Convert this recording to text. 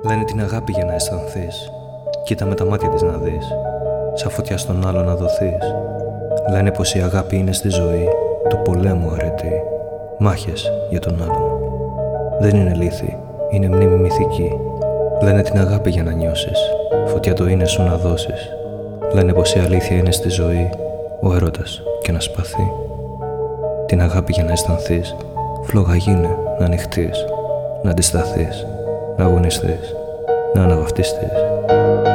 Λένε την αγάπη για να αισθανθείς. Κοίτα με τα μάτια της να δεις. Σαν φωτιά στον άλλο να δοθείς. Λένε πως η αγάπη είναι στη ζωή του πολέμου αρετή. Μάχες για τον άλλον. Δεν είναι λύθη, είναι μνήμη μυθική. Λένε την αγάπη για να νιώσεις. Φωτιά το είναι σου να δώσεις. Λένε πως η αλήθεια είναι στη ζωή ο έρωτας και να σπαθεί. Την αγάπη για να αισθανθείς. Φλόγα γίνε να ανοιχτείς, να αντισταθείς, να αγωνιστείς, να αναβαφτιστείς.